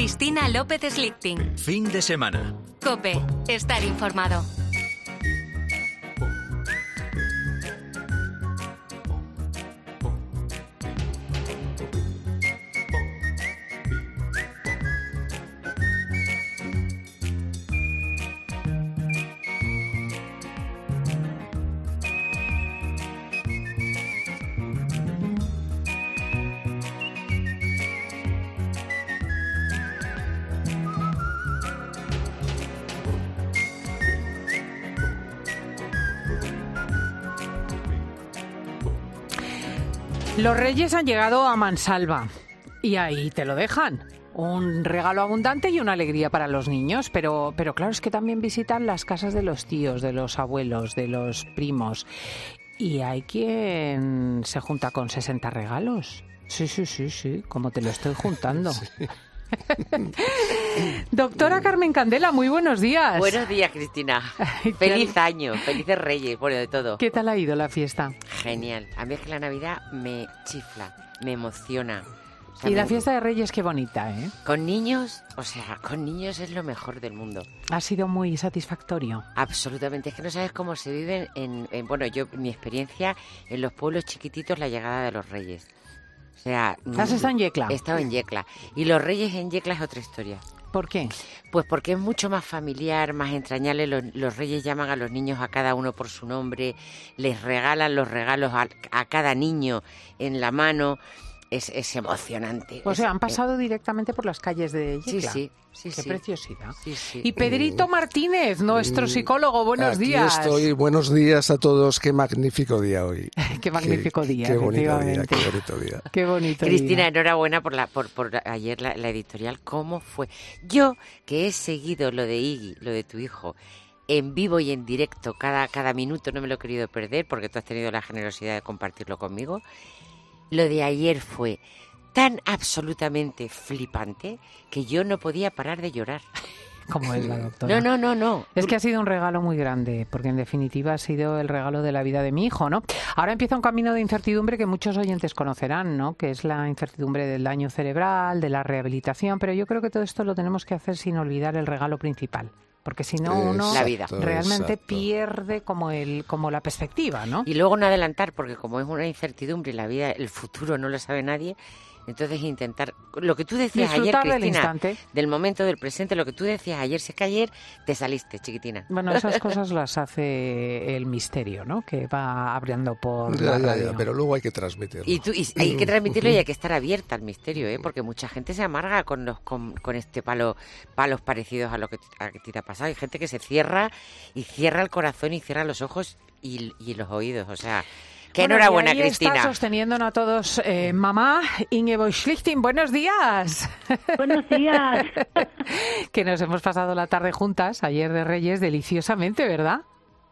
Cristina López Slichting. Fin de semana. COPE. Estar informado. Los Reyes han llegado a mansalva y ahí te lo dejan. Un regalo abundante y una alegría para los niños, pero claro, es que también visitan las casas de los tíos, de los abuelos, de los primos. Y hay quien se junta con 60 regalos. Sí, como te lo estoy juntando. Sí. Doctora Carmen Candela, muy buenos días. Buenos días, Cristina. Feliz año, felices Reyes, bueno, de todo. ¿Qué tal ha ido la fiesta? Genial. A mí es que la Navidad me chifla, me emociona. O sea, y la fiesta de Reyes, qué bonita, ¿eh? Con niños, con niños es lo mejor del mundo. Ha sido muy satisfactorio. Absolutamente. Es que no sabes cómo se viven mi experiencia en los pueblos chiquititos, la llegada de los Reyes. O sea, ¿has estado en Yecla? He estado en Yecla. Y los Reyes en Yecla es otra historia. ¿Por qué? Pues porque es mucho más familiar, más entrañable. Los Reyes llaman a los niños a cada uno por su nombre, les regalan los regalos a cada niño en la mano. Es emocionante. O sea, han pasado directamente por las calles de Yecla. Sí. Qué preciosidad. Sí. Y Pedrito Martínez, nuestro psicólogo, buenos días. Aquí estoy, buenos días a todos. Qué magnífico día hoy. Qué magnífico día, qué bonito día, qué bonito día. Qué bonito Cristina, día. Enhorabuena por ayer la editorial. ¿Cómo fue? Yo, que he seguido lo de Iggy, lo de tu hijo, en vivo y en directo, cada minuto, no me lo he querido perder, porque tú has tenido la generosidad de compartirlo conmigo. Lo de ayer fue tan absolutamente flipante que yo no podía parar de llorar. Como es la doctora. No. Es que ha sido un regalo muy grande, porque en definitiva ha sido el regalo de la vida de mi hijo, ¿no? Ahora empieza un camino de incertidumbre que muchos oyentes conocerán, ¿no? Que es la incertidumbre del daño cerebral, de la rehabilitación, pero yo creo que todo esto lo tenemos que hacer sin olvidar el regalo principal. Porque si no, uno la vida realmente pierde como la perspectiva, ¿no? Y luego no adelantar, porque como es una incertidumbre y la vida, el futuro no lo sabe nadie, entonces intentar... Lo que tú decías ayer, Cristina, del momento, del presente, lo que tú decías ayer, si es que ayer te saliste, chiquitina. Bueno, esas cosas las hace el misterio, ¿no? Que va abriendo por la radio. Pero luego hay que transmitirlo. Y hay que transmitirlo y hay que estar abierta al misterio, ¿eh? Porque mucha gente se amarga con este palos parecidos a lo que a ti te ha pasado. Hay gente que se cierra el corazón y cierra los ojos y los oídos, o sea... ¡Qué enhorabuena, Cristina! Está sosteniéndonos a todos mamá Ingeborg Schlichting. ¡Buenos días! ¡Buenos días! Que nos hemos pasado la tarde juntas, ayer de Reyes, deliciosamente, ¿verdad?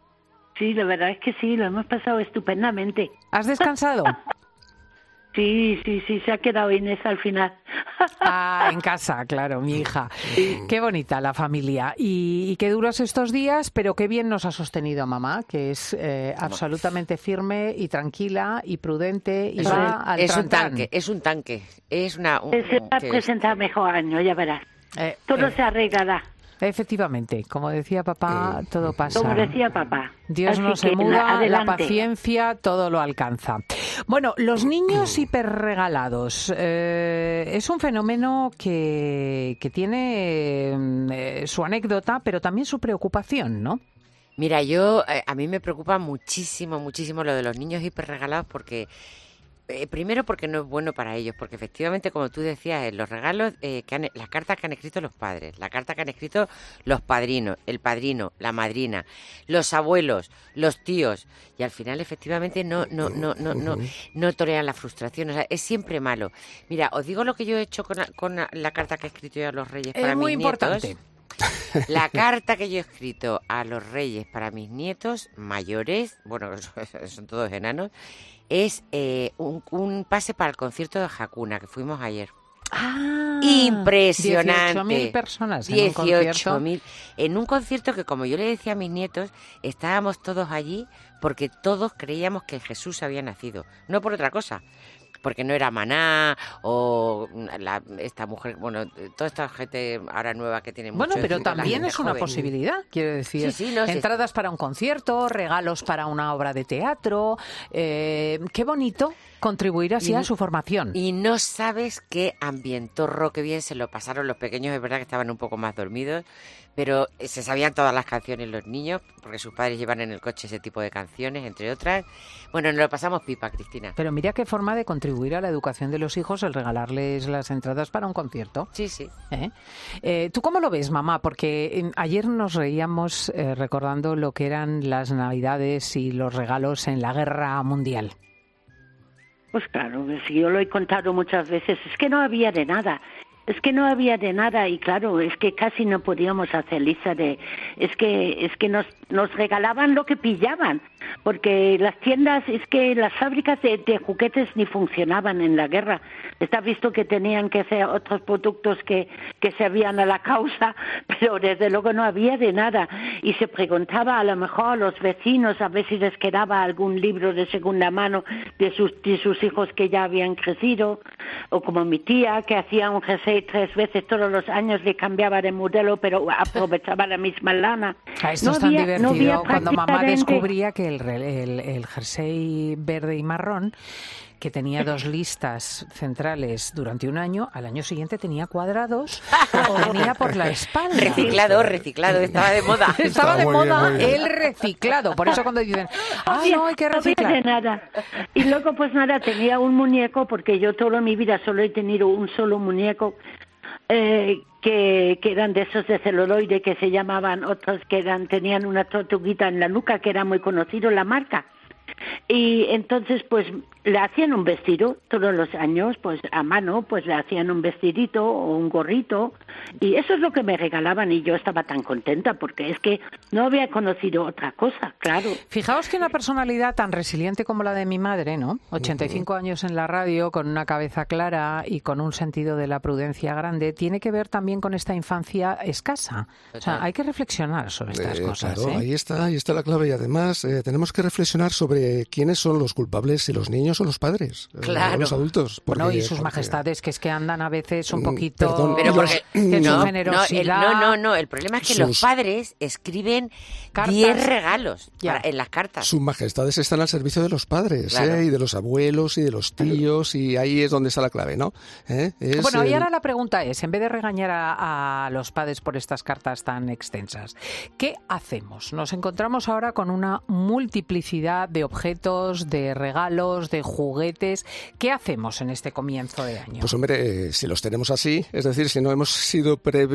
Sí, la verdad es que sí, lo hemos pasado estupendamente. ¿Has descansado? Sí, se ha quedado Inés al final. En casa, claro, mi hija. Qué bonita la familia. Y qué duros estos días, pero qué bien nos ha sostenido mamá, que es absolutamente firme y tranquila y prudente y va al trantrán. Es un tanque. Se va a presentar mejor año, ya verás. Todo se arreglará. Efectivamente, como decía papá, todo pasa. Como decía papá. Dios no se muda, la paciencia todo lo alcanza. Bueno, los niños hiperregalados es un fenómeno que tiene su anécdota, pero también su preocupación, ¿no? Mira, a mí me preocupa muchísimo lo de los niños hiperregalados porque... primero porque no es bueno para ellos, porque efectivamente, como tú decías, los regalos, las cartas que han escrito los padres, la carta que han escrito los padrinos, el padrino, la madrina, los abuelos, los tíos, y al final efectivamente no toleran la frustración, o sea, es siempre malo. Mira, os digo lo que yo he hecho con la carta que he escrito yo a los Reyes para mis importante. Nietos. La carta que yo he escrito a los Reyes para mis nietos mayores, bueno, son todos enanos, es un pase para el concierto de Hakuna que fuimos ayer. Impresionante. 18.000 personas 18.000 en un concierto que, como yo le decía a mis nietos, estábamos todos allí porque todos creíamos que Jesús había nacido, no por otra cosa. porque no era maná, o esta mujer, bueno, toda esta gente ahora nueva que tiene mucho... Bueno, pero éxito, también es una joven. posibilidad, quiero decir. Sí, no, entradas para un concierto, regalos para una obra de teatro. Qué bonito contribuir así a su formación. Y no sabes qué ambientorro, qué bien se lo pasaron los pequeños. Es verdad que estaban un poco más dormidos, pero se sabían todas las canciones los niños, porque sus padres llevan en el coche ese tipo de canciones, entre otras. Bueno, nos lo pasamos pipa, Cristina. Pero mira qué forma de contribuir a la educación de los hijos el regalarles las entradas para un concierto. Sí, sí. ¿Tú cómo lo ves, mamá? Porque ayer nos reíamos recordando lo que eran las Navidades y los regalos en la Guerra Mundial. Pues claro, si yo lo he contado muchas veces, es que no había de nada. Es que no había de nada y claro, es que casi no podíamos hacer lista de... Es que nos regalaban lo que pillaban, porque las tiendas, es que las fábricas de juguetes ni funcionaban en la guerra. Está visto que tenían que hacer otros productos que servían a la causa, pero desde luego no había de nada. Y se preguntaba a lo mejor a los vecinos a ver si les quedaba algún libro de segunda mano de sus hijos que ya habían crecido, o como mi tía que hacía un jersey 3 veces todos los años, le cambiaba de modelo pero aprovechaba la misma lana. Esto es tan divertido cuando mamá descubría que el jersey verde y marrón, que tenía 2 listas centrales durante un año, al año siguiente tenía cuadrados o venía por la espalda. Reciclado, estaba de moda. Estaba de muy moda bien. el reciclado. Por eso cuando dicen, no, hay que reciclar. No había de nada. Y luego pues nada, tenía un muñeco, porque yo toda mi vida solo he tenido un solo muñeco, que eran de esos de celuloide, que se llamaban, otros que tenían una tortuguita en la nuca, que era muy conocido la marca. Y entonces pues le hacían un vestido todos los años, pues a mano, pues le hacían un vestidito o un gorrito, y eso es lo que me regalaban, y yo estaba tan contenta porque es que no había conocido otra cosa, claro. Fijaos que una personalidad tan resiliente como la de mi madre, ¿no? 85 años en la radio, con una cabeza clara y con un sentido de la prudencia grande, tiene que ver también con esta infancia escasa. O sea, hay que reflexionar sobre estas cosas. Claro, ahí está la clave, y además tenemos que reflexionar sobre quiénes son los culpables, si los niños o los padres, claro. los adultos. Bueno, y sus majestades, que es que andan a veces un poquito... Perdón, pero porque, su generosidad... No, el problema es que los padres escriben cartas. 10 regalos en las cartas. Sus majestades están al servicio de los padres, claro. y de los abuelos y de los tíos, y ahí es donde está la clave, ¿no? Bueno, y ahora la pregunta es, en vez de regañar a los padres por estas cartas tan extensas, ¿qué hacemos? Nos encontramos ahora con una multiplicidad de objetos, de regalos, de juguetes. ¿Qué hacemos en este comienzo de año? Pues hombre, si los tenemos así, es decir, si no hemos sido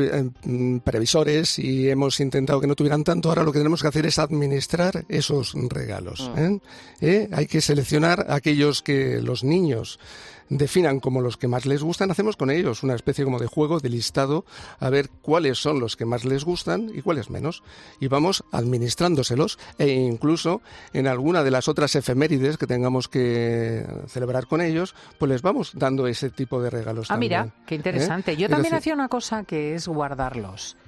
previsores y hemos intentado que no tuvieran tanto, ahora lo que tenemos que hacer es administrar esos regalos. Hay que seleccionar aquellos que los niños definan como los que más les gustan. Hacemos con ellos una especie como de juego, de listado, a ver cuáles son los que más les gustan y cuáles menos. Y vamos administrándoselos, e incluso en alguna de las otras efemérides que tengamos que celebrar con ellos, pues les vamos dando ese tipo de regalos también. Mira, qué interesante. Yo también hacía una cosa, que es guardarlos.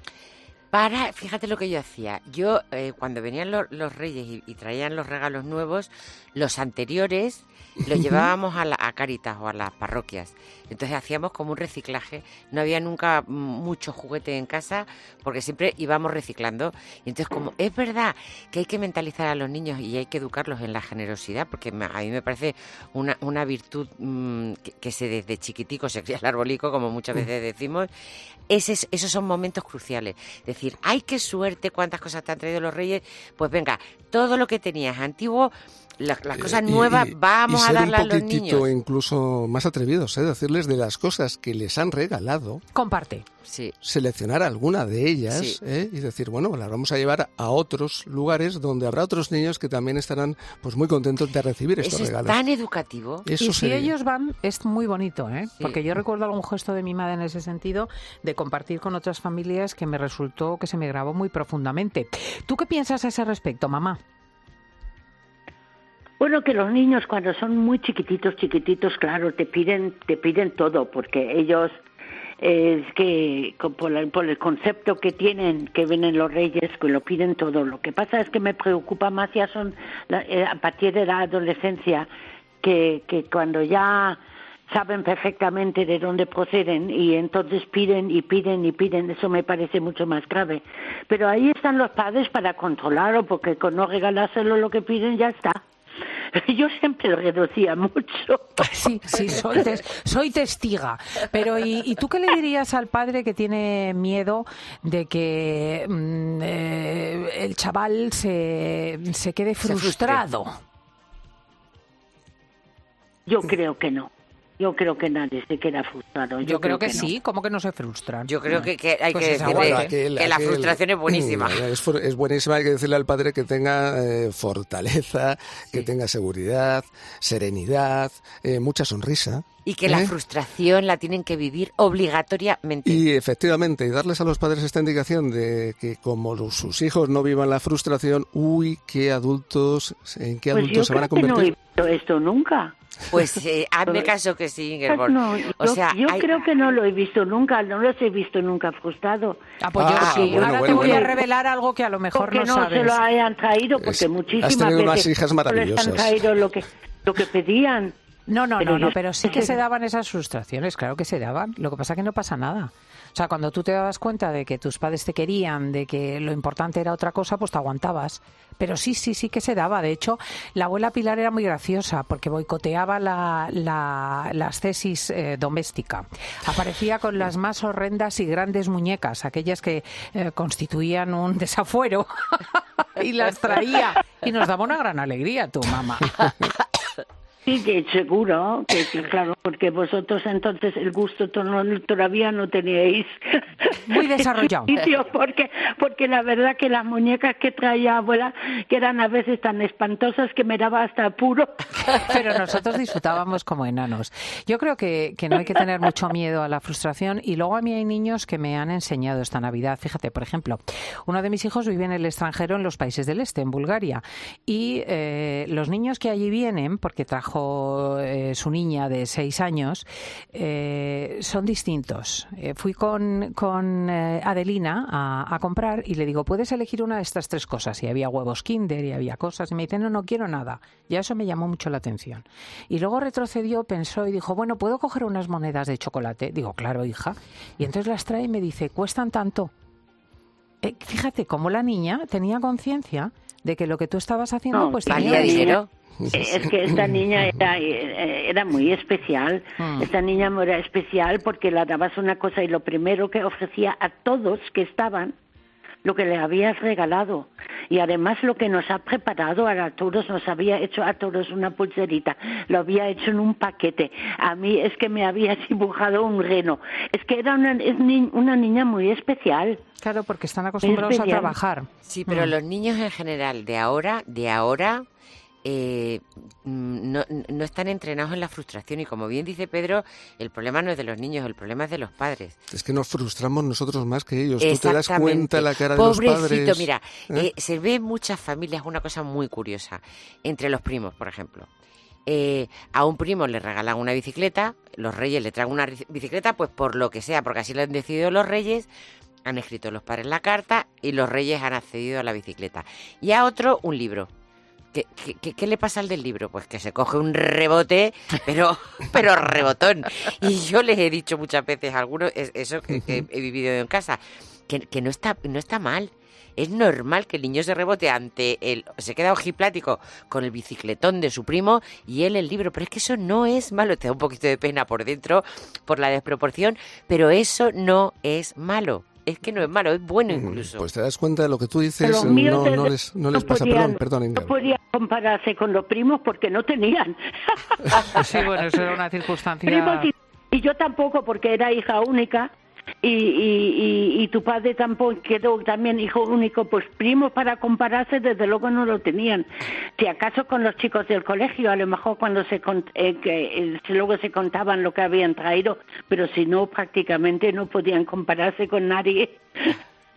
Fíjate lo que yo hacía. Yo, cuando venían los reyes y traían los regalos nuevos, los anteriores los llevábamos a Cáritas o a las parroquias. Entonces hacíamos como un reciclaje. No había nunca mucho juguete en casa, porque siempre íbamos reciclando. Y entonces, como es verdad que hay que mentalizar a los niños y hay que educarlos en la generosidad, porque a mí me parece una virtud que desde chiquitico se cría el arbolico, como muchas veces decimos. Esos son momentos cruciales. Es decir, ¡ay, qué suerte! ¿Cuántas cosas te han traído los reyes? Pues venga, todo lo que tenías antiguo, las cosas nuevas, vamos a darle a los niños. Y ser un poquitito incluso más atrevidos, decirles de las cosas que les han regalado. Comparte. Sí. Seleccionar alguna de ellas, sí. Y decir, bueno, las vamos a llevar a otros lugares donde habrá otros niños que también estarán pues muy contentos de recibir estos regalos. Eso es tan educativo. Y si ellos van, es muy bonito, sí. Porque yo recuerdo algún gesto de mi madre en ese sentido, de compartir con otras familias, que me resultó, que se me grabó muy profundamente. ¿Tú qué piensas a ese respecto, mamá? Bueno, que los niños cuando son muy chiquititos, claro, te piden todo, porque ellos es que por el concepto que tienen, que vienen los reyes, que lo piden todo. Lo que pasa es que me preocupa más ya son a partir de la adolescencia, que cuando ya saben perfectamente de dónde proceden y entonces piden y piden y piden, eso me parece mucho más grave. Pero ahí están los padres para controlarlo, porque con no regalárselo lo que piden ya está. Yo siempre lo reducía mucho. Sí, soy testiga. Pero ¿y tú qué le dirías al padre que tiene miedo de que el chaval se quede frustrado? Yo creo que no. Yo creo que nadie se queda frustrado. Yo creo que sí, no. ¿Cómo que no se frustran? Yo creo que hay Pues que decirle que la frustración es buenísima. Es buenísima, hay que decirle al padre que tenga fortaleza, que tenga seguridad, serenidad, mucha sonrisa. Y que la frustración la tienen que vivir obligatoriamente. Y efectivamente, y darles a los padres esta indicación de que como sus hijos no vivan la frustración, ¿en qué adultos se van a convertir? No he visto esto nunca. Pues hazme caso que sí, Ingeborg. No, yo creo que no lo he visto nunca, no los he visto nunca frustrados. Pues yo sí. Ahora te voy a revelar algo que a lo mejor no sabes. Que no se lo hayan traído, porque muchísimas veces unas hijas maravillosas. Les han traído lo que pedían. No, pero sí que se daban esas frustraciones, claro que se daban. Lo que pasa es que no pasa nada. O sea, cuando tú te dabas cuenta de que tus padres te querían, de que lo importante era otra cosa, pues te aguantabas. Pero sí que se daba. De hecho, la abuela Pilar era muy graciosa porque boicoteaba las tesis doméstica. Aparecía con las más horrendas y grandes muñecas, aquellas que constituían un desafuero, y las traía. Y nos daba una gran alegría, tu mamá. Sí, que seguro, que claro, porque vosotros entonces el gusto todavía no teníais muy desarrollado. Porque la verdad que las muñecas que traía abuela, que eran a veces tan espantosas que me daba hasta apuro. Pero nosotros disfrutábamos como enanos. Yo creo que no hay que tener mucho miedo a la frustración, y luego a mí hay niños que me han enseñado esta Navidad. Fíjate, por ejemplo, uno de mis hijos vive en el extranjero, en los países del este, en Bulgaria, y los niños que allí vienen, porque trajo su niña de 6 años, son distintos. Fui con Adelina a comprar y le digo, ¿puedes elegir una de estas 3 cosas? Y había huevos Kinder y había cosas, y me dice, no quiero nada. Ya eso me llamó mucho la atención. Y luego retrocedió, pensó y dijo, bueno, ¿puedo coger unas monedas de chocolate? Digo, claro, hija. Y entonces las trae y me dice, ¿cuestan tanto? Fíjate cómo la niña tenía conciencia de que lo que tú estabas haciendo pues valía dinero. Es que esta niña era muy especial. Esta niña era especial porque le dabas una cosa y lo primero que ofrecía a todos que estaban, lo que le habías regalado. Y además lo que nos ha preparado a todos, nos había hecho a todos una pulserita, lo había hecho en un paquete. A mí es que me había dibujado un reno. Es que era una niña muy especial. Claro, porque están acostumbrados a trabajar. Sí, pero los niños en general de ahora no están entrenados en la frustración, y como bien dice Pedro, el problema no es de los niños, el problema es de los padres. Es que nos frustramos nosotros más que ellos. Tú te das cuenta la cara de los padres. Mira, se ve en muchas familias una cosa muy curiosa, entre los primos, por ejemplo. A un primo le regalan una bicicleta, los reyes le traen una bicicleta, pues por lo que sea, porque así lo han decidido los reyes, han escrito los padres la carta y los reyes han accedido a la bicicleta. Y a otro, un libro. ¿Qué le pasa al del libro? Pues que se coge un rebote, pero rebotón. Y yo les he dicho muchas veces a algunos, eso que he vivido en casa, que no está mal. Es normal que el niño se rebote se queda ojiplático con el bicicletón de su primo y él el libro, pero es que eso no es malo. Te da un poquito de pena por dentro por la desproporción, pero eso no es malo. Es que no es malo, es bueno incluso. Pues te das cuenta de lo que tú dices, no les pasa. Perdón, Inga. No podían compararse con los primos porque no tenían. Sí, bueno, eso era una circunstancia. Primos y yo tampoco, porque era hija única. Y tu padre tampoco quedó también hijo único, pues primos para compararse desde luego no lo tenían. Si acaso con los chicos del colegio, a lo mejor cuando luego se contaban lo que habían traído, pero si no, prácticamente no podían compararse con nadie.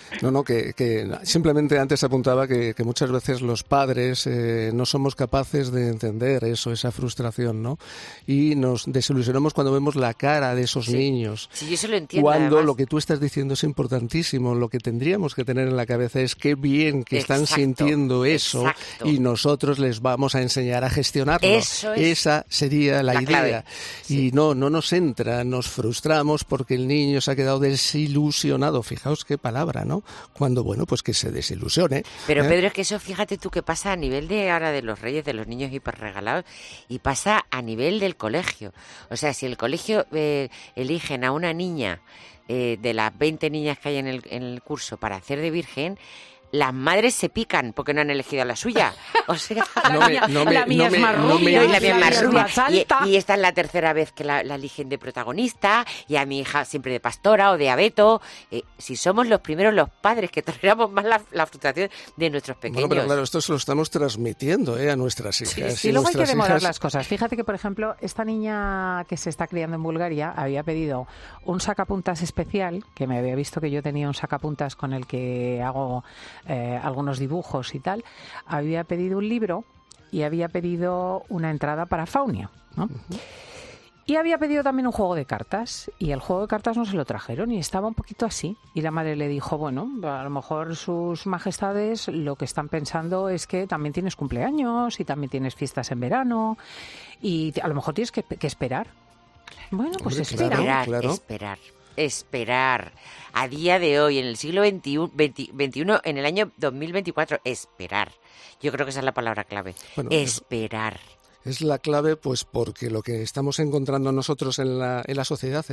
No, que simplemente antes apuntaba que muchas veces los padres no somos capaces de entender esa frustración, ¿no? Y nos desilusionamos cuando vemos la cara de esos niños. Sí, yo eso lo entiendo. Cuando además, lo que tú estás diciendo es importantísimo, lo que tendríamos que tener en la cabeza es qué bien que están sintiendo eso y nosotros les vamos a enseñar a gestionarlo. Esa sería la idea. Clave. Y no nos entra, nos frustramos porque el niño se ha quedado desilusionado. Fijaos qué palabra, ¿no? Cuando, bueno, pues que se desilusione. Pero Pedro, es que eso, fíjate tú, que pasa a nivel de ahora de los reyes, de los niños hiperregalados, y pasa a nivel del colegio. O sea, si el colegio eligen a una niña de las 20 niñas que hay en el curso para hacer de virgen, las madres se pican porque no han elegido a la suya. O sea, la mía es más rubia, la mía es más rubia. alta. Y esta es la tercera vez que la eligen de protagonista, y a mi hija siempre de pastora o de abeto. Si somos los primeros los padres que toleramos más la frustración de nuestros pequeños. Bueno, pero claro, esto se lo estamos transmitiendo a nuestras hijas. Sí, luego hay que demorar las cosas. Fíjate que, por ejemplo, esta niña que se está criando en Bulgaria había pedido un sacapuntas especial, que me había visto que yo tenía un sacapuntas con el que hago algunos dibujos y tal. Había pedido un libro y había pedido una entrada para Faunia, ¿no? Y había pedido también un juego de cartas, y el juego de cartas no se lo trajeron y estaba un poquito así. Y la madre le dijo, bueno, a lo mejor sus majestades lo que están pensando es que también tienes cumpleaños y también tienes fiestas en verano y a lo mejor tienes que esperar. Bueno, pues Esperar. A día de hoy, en el siglo XXI, en el año 2024, esperar. Yo creo que esa es la palabra clave. Bueno, esperar. Es la clave, pues porque lo que estamos encontrando nosotros en la sociedad,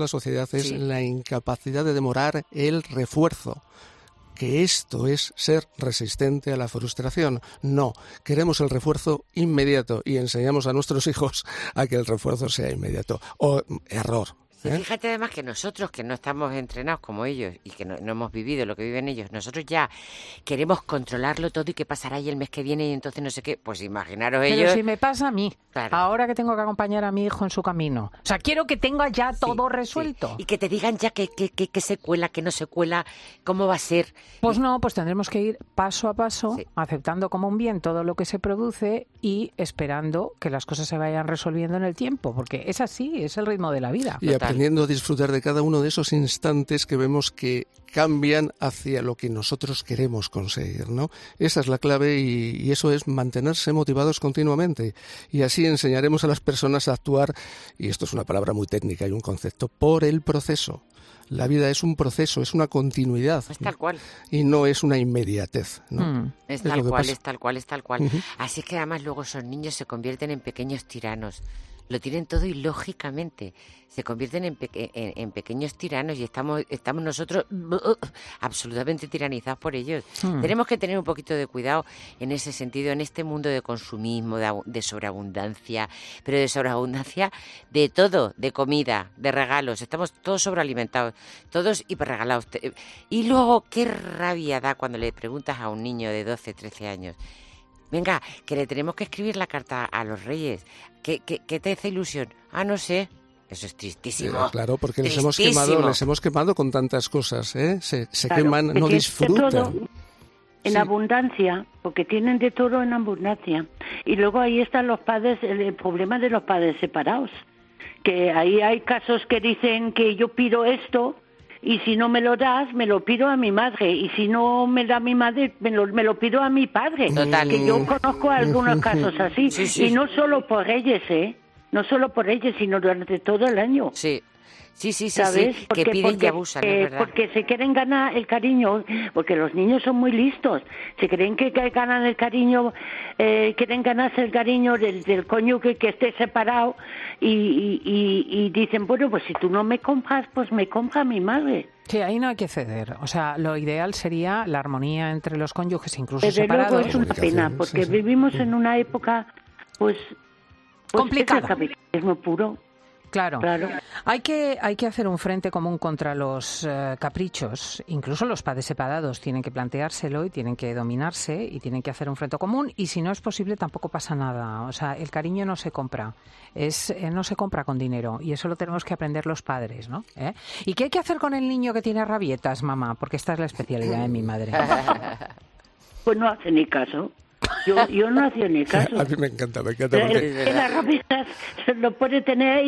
es la incapacidad de demorar el refuerzo. Que esto es ser resistente a la frustración. No, queremos el refuerzo inmediato y enseñamos a nuestros hijos a que el refuerzo sea inmediato. Error. Fíjate además que nosotros, que no estamos entrenados como ellos y que no hemos vivido lo que viven ellos, nosotros ya queremos controlarlo todo y qué pasará ahí el mes que viene y entonces no sé qué. Pues imaginaros ellos... Pero si me pasa a mí, ahora que tengo que acompañar a mi hijo en su camino. O sea, quiero que tenga ya todo resuelto. Sí. Y que te digan ya qué se cuela, qué no se cuela, cómo va a ser. Pues no, pues tendremos que ir paso a paso, aceptando como un bien todo lo que se produce y esperando que las cosas se vayan resolviendo en el tiempo, porque es así, es el ritmo de la vida. Y aprendiendo a disfrutar de cada uno de esos instantes que vemos que cambian hacia lo que nosotros queremos conseguir, ¿no? Esa es la clave y eso es mantenerse motivados continuamente. Y así enseñaremos a las personas a actuar, y esto es una palabra muy técnica y un concepto, por el proceso. La vida es un proceso, es una continuidad. Es tal cual. Y no es una inmediatez, ¿no? Es tal cual. Uh-huh. Así que además luego esos niños se convierten en pequeños tiranos. Lo tienen todo y lógicamente se convierten en pequeños tiranos y estamos nosotros absolutamente tiranizados por ellos. Tenemos que tener un poquito de cuidado en ese sentido, en este mundo de consumismo, de sobreabundancia, pero de sobreabundancia de todo, de comida, de regalos. Estamos todos sobrealimentados, todos hiperregalados. Y luego, qué rabia da cuando le preguntas a un niño de 12, 13 años, venga, que le tenemos que escribir la carta a los reyes. ¿Qué te hace ilusión? No sé. Eso es tristísimo. Claro, porque les hemos quemado con tantas cosas, ¿eh? Se queman, no disfrutan. En abundancia, porque tienen de todo en abundancia. Y luego ahí están los padres, el problema de los padres separados. Que ahí hay casos que dicen que yo pido esto y si no me lo das, me lo pido a mi madre. Y si no me da mi madre, me lo pido a mi padre. Total. Que yo conozco algunos casos así. Sí. Y no solo por Reyes, no solo por Reyes, sino durante todo el año. Sí. ¿Sabes? Que piden y abusan, es verdad. Porque se quieren ganar el cariño, porque los niños son muy listos. Se creen que ganan el cariño, quieren ganarse el cariño del cónyuge que esté separado y dicen, bueno, pues si tú no me compras, pues me compra mi madre. Sí, ahí no hay que ceder. O sea, lo ideal sería la armonía entre los cónyuges, incluso desde separados. Luego es una pena, porque vivimos en una época, pues complicada. Es el capitalismo puro. Claro. Claro. Hay que hacer un frente común contra los caprichos. Incluso los padres separados tienen que planteárselo y tienen que dominarse y tienen que hacer un frente común. Y si no es posible, tampoco pasa nada. O sea, el cariño no se compra. No se compra con dinero. Y eso lo tenemos que aprender los padres, ¿no? ¿Y qué hay que hacer con el niño que tiene rabietas, mamá? Porque esta es la especialidad de mi madre. Pues no hace ni caso. Yo no hacía ni caso. A mí me encanta porque... Las rabietas lo puede tener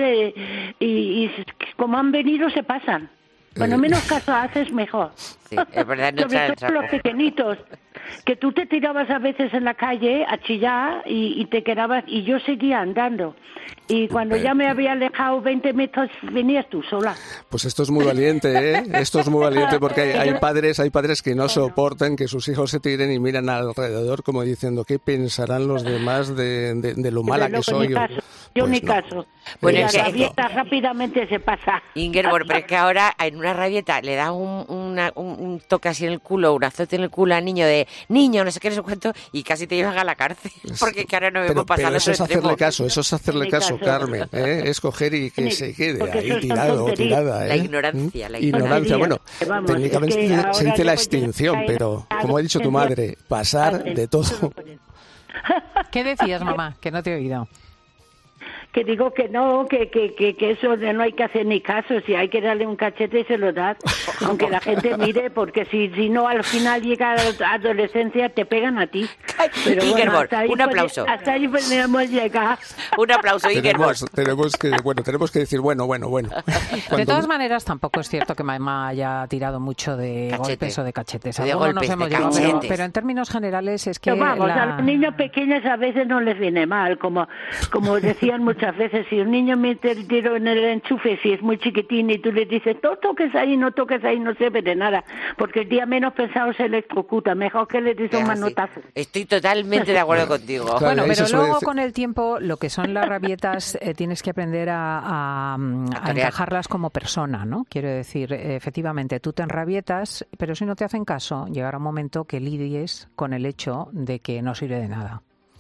y como han venido se pasan. Cuando menos caso haces, mejor. Sí, es verdad, no Sobre todo los pequeñitos, que tú te tirabas a veces en la calle a chillar y te quedabas, y yo seguía andando. Y cuando ya me había alejado 20 metros, venías tú sola. Pues esto es muy valiente, ¿eh? Esto es muy valiente porque hay padres que no soportan que sus hijos se tiren y miran alrededor como diciendo, ¿qué pensarán los demás de lo mala que soy? Yo ni caso. Bueno, la rabieta rápidamente se pasa. Ingeborg, pero es que ahora en una rabieta le da un toque así en el culo, un azote en el culo al niño de niño, no sé qué, no sé cuánto, y casi te llevan a la cárcel. Porque es que ahora no vemos pasar pero eso es hacerle caso, Carmen, es coger y que se quede ahí tirado o tirada. La ignorancia. Bueno, Vamos, técnicamente se dice la extinción, caer, pero como ha dicho tu madre, pasar de todo. ¿Qué decías, mamá? Que no te he oído. Que digo que no, que eso de no hay que hacer ni caso, si hay que darle un cachete se lo das, aunque la gente mire, porque si no al final llega a la adolescencia te pegan a ti. Pero Ingeborg, bueno, un aplauso. Hasta ahí podemos llegar. Un aplauso, Ingeborg. Tenemos que decir, bueno. De todas maneras, tampoco es cierto que mamá haya tirado mucho de golpes o de cachetes. Algunos nos hemos llevado, pero en términos generales es que... Pero vamos, a los niños pequeños a veces no les viene mal, como decían muchas veces, si un niño mete el tiro en el enchufe, si es muy chiquitín y tú le dices, no toques ahí, no sirve de nada, porque el día menos pensado se electrocuta, mejor que le des un manotazo. Estoy totalmente de acuerdo contigo. Claro, bueno, pero luego con el tiempo, lo que son las rabietas, tienes que aprender a encajarlas como persona, ¿no? Quiero decir, efectivamente, tú te enrabietas, pero si no te hacen caso, llegará un momento que lidies con el hecho de que no sirve de nada.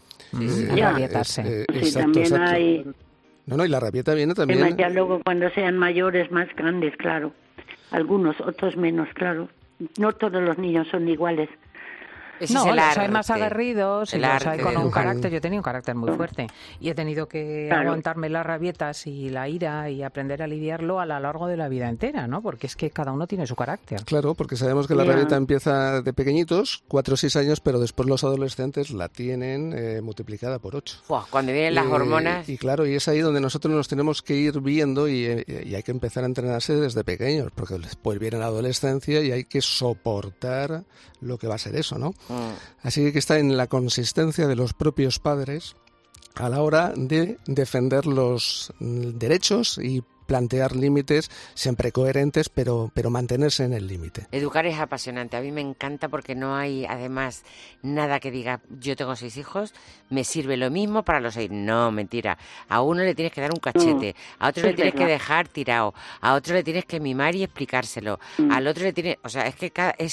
Rabietarse. Sí, también hay... No, y la rabieta viene también... Ya luego cuando sean mayores, más grandes, claro. Algunos, otros menos, claro. No todos los niños son iguales. No, los hay más aguerridos y los hay con un carácter. Yo he tenido un carácter muy fuerte y he tenido que aguantarme las rabietas y la ira y aprender a lidiarlo a lo largo de la vida entera, ¿no? Porque es que cada uno tiene su carácter. Claro, porque sabemos que la rabieta empieza de pequeñitos, 4 o 6 años, pero después los adolescentes la tienen multiplicada por 8. Cuando vienen las hormonas... Y claro, y es ahí donde nosotros nos tenemos que ir viendo y hay que empezar a entrenarse desde pequeños, porque después viene la adolescencia y hay que soportar lo que va a ser eso, ¿no? Así que está en la consistencia de los propios padres a la hora de defender los derechos y plantear límites siempre coherentes, pero mantenerse en el límite. Educar es apasionante. A mí me encanta porque no hay, además, nada que diga, yo tengo 6 hijos, me sirve lo mismo para los 6. No, mentira. A uno le tienes que dar un cachete, a otro le tienes que dejar tirado, a otro le tienes que mimar y explicárselo, al otro le tienes... O sea, es que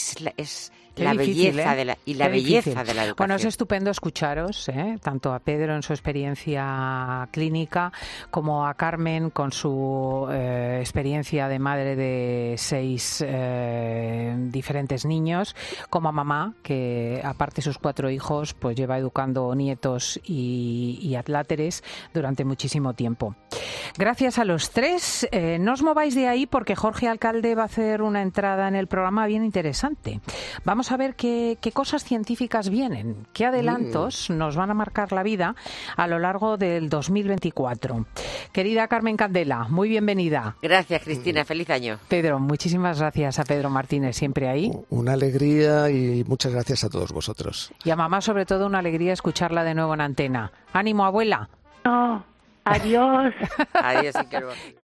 es la difícil, belleza de la belleza de la educación. Bueno, es estupendo escucharos, tanto a Pedro en su experiencia clínica como a Carmen con su experiencia de madre de 6 diferentes niños, como a mamá, que aparte de sus 4 hijos, pues lleva educando nietos y atláteres durante muchísimo tiempo. Gracias a los 3. No os mováis de ahí porque Jorge Alcalde va a hacer una entrada en el programa bien interesante. Vamos a ver qué cosas científicas vienen, qué adelantos nos van a marcar la vida a lo largo del 2024. Querida Carmen Candela, muy bienvenida. Gracias, Cristina. Feliz año. Pedro, muchísimas gracias a Pedro Martínez, siempre ahí. Una alegría y muchas gracias a todos vosotros. Y a mamá, sobre todo, una alegría escucharla de nuevo en antena. ¡Ánimo, abuela! No, adiós. Adiós, Ingeborg.